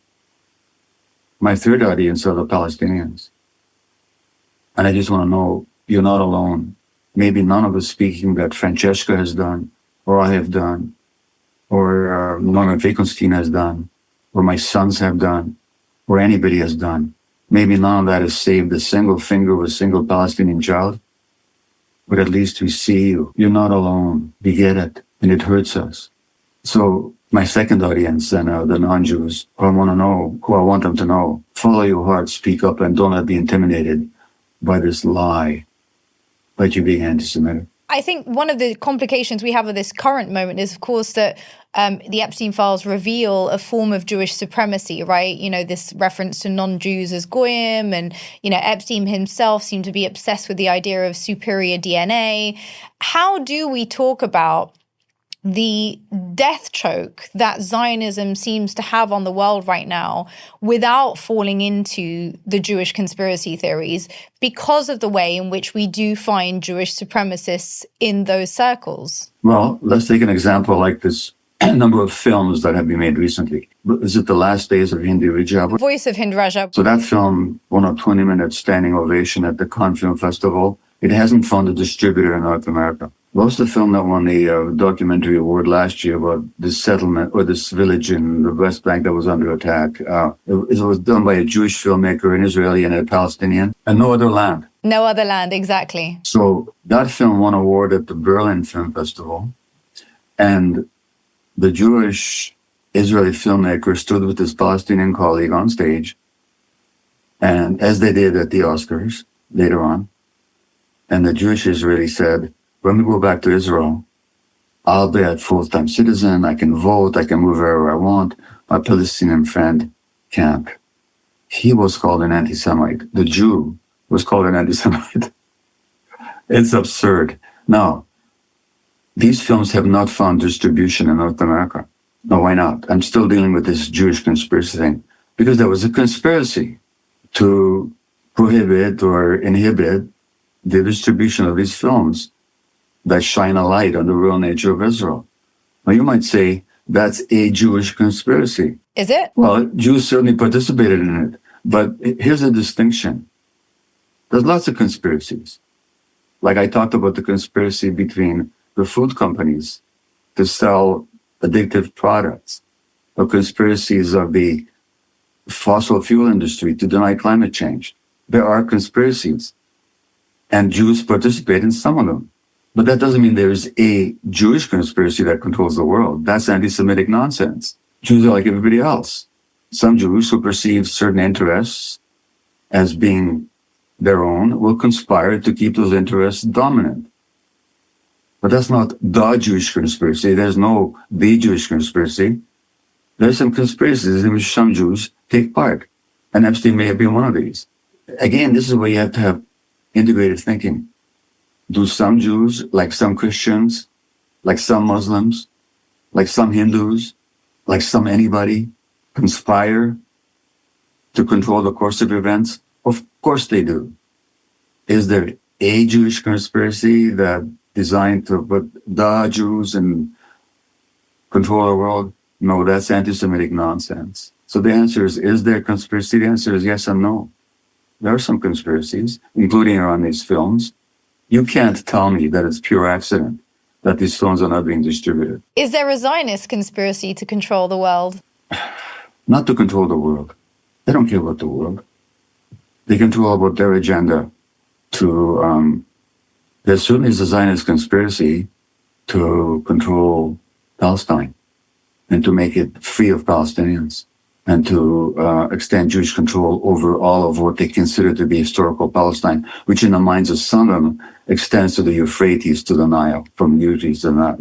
My third audience are the Palestinians. And I just want to know, you're not alone. Maybe none of the speaking that Francesca has done, or I have done, or Norman Finkelstein has done, or my sons have done, or anybody has done. Maybe none of that has saved a single finger of a single Palestinian child, but at least we see you. You're not alone. We get it, and it hurts us. So my second audience, then, are the non-Jews, who I want them to know, follow your heart, speak up, and don't let be intimidated by this lie that you're being anti-Semitic. I think one of the complications we have at this current moment is, of course, that the Epstein files reveal a form of Jewish supremacy, right? You know, this reference to non-Jews as goyim, and, you know, Epstein himself seemed to be obsessed with the idea of superior DNA. How do we talk about the death choke that Zionism seems to have on the world right now without falling into the Jewish conspiracy theories, because of the way in which we do find Jewish supremacists in those circles? Well, let's take an example like this number of films that have been made recently. Is it The Last Days of Hindi Rajab? Voice of Hind Rajab. So that film won a 20-minute standing ovation at the Cannes Film Festival. It hasn't found a distributor in North America. What was the film that won the documentary award last year about this settlement or this village in the West Bank that was under attack? It was done by a Jewish filmmaker, an Israeli, and a Palestinian, and No Other Land. No Other Land, exactly. So that film won an award at the Berlin Film Festival, and the Jewish Israeli filmmaker stood with his Palestinian colleague on stage, and as they did at the Oscars later on, and the Jewish Israeli said, when we go back to Israel, I'll be a full-time citizen, I can vote, I can move wherever I want. My Palestinian friend can't. He was called an anti-Semite. The Jew was called an anti-Semite. It's absurd. Now, these films have not found distribution in North America. Now, why not? I'm still dealing with this Jewish conspiracy thing, because there was a conspiracy to prohibit or inhibit the distribution of these films that shine a light on the real nature of Israel. Now, you might say that's a Jewish conspiracy. Is it? Well, Jews certainly participated in it. But here's a distinction. There's lots of conspiracies. Like I talked about the conspiracy between the food companies to sell addictive products, or conspiracies of the fossil fuel industry to deny climate change. There are conspiracies, and Jews participate in some of them. But that doesn't mean there's a Jewish conspiracy that controls the world. That's anti-Semitic nonsense. Jews are like everybody else. Some Jews who perceive certain interests as being their own will conspire to keep those interests dominant. But that's not the Jewish conspiracy. There's no the Jewish conspiracy. There's some conspiracies in which some Jews take part. And Epstein may have been one of these. Again, this is where you have to have integrated thinking. Do some Jews, like some Christians, like some Muslims, like some Hindus, like some anybody, conspire to control the course of events? Of course they do. Is there a Jewish conspiracy that designed to put the Jews and control the world? No, that's anti-Semitic nonsense. So the answer is there conspiracy? The answer is yes and no. There are some conspiracies, including around these films. You can't tell me that it's pure accident that these films are not being distributed. Is there a Zionist conspiracy to control the world? Not to control the world. They don't care about the world. They control about their agenda. There certainly is a Zionist conspiracy to control Palestine and to make it free of Palestinians and to extend Jewish control over all of what they consider to be historical Palestine, which in the minds of some of them extends to the Euphrates, to the Nile, from Euphrates to that,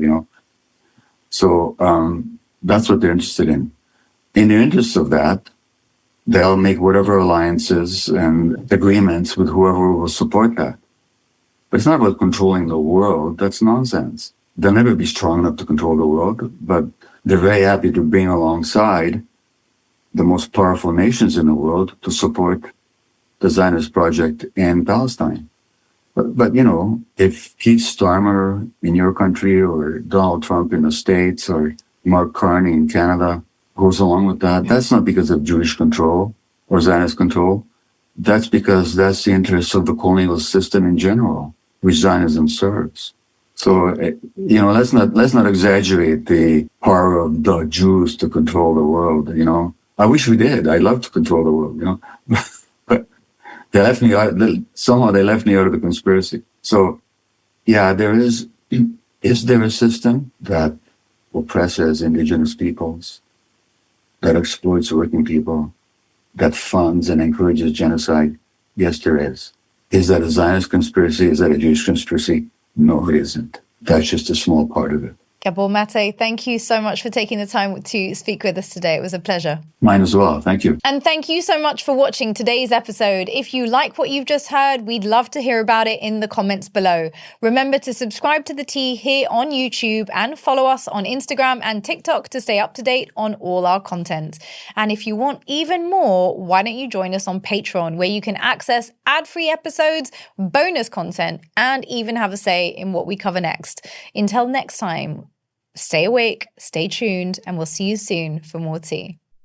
So that's what they're interested in. In the interest of that, they'll make whatever alliances and agreements with whoever will support that. But it's not about controlling the world. That's nonsense. They'll never be strong enough to control the world, but they're very happy to bring alongside the most powerful nations in the world to support the Zionist project in Palestine. But if Keith Starmer in your country or Donald Trump in the States or Mark Carney in Canada goes along with that, that's not because of Jewish control or Zionist control. That's because that's the interest of the colonial system in general, which Zionism serves. So, let's not exaggerate the power of the Jews to control the world, I wish we did. I'd love to control the world, but they left me out. Somehow they left me out of the conspiracy. So, yeah, is there a system that oppresses indigenous peoples, that exploits working people, that funds and encourages genocide? Yes, there is. Is that a Zionist conspiracy? Is that a Jewish conspiracy? No, it isn't. That's just a small part of it. Gabor Mate, thank you so much for taking the time to speak with us today. It was a pleasure. Mine as well. Thank you. And thank you so much for watching today's episode. If you like what you've just heard, we'd love to hear about it in the comments below. Remember to subscribe to The Tea here on YouTube and follow us on Instagram and TikTok to stay up to date on all our content. And if you want even more, why don't you join us on Patreon, where you can access ad-free episodes, bonus content, and even have a say in what we cover next. Until next time, stay awake, stay tuned, and we'll see you soon for more tea.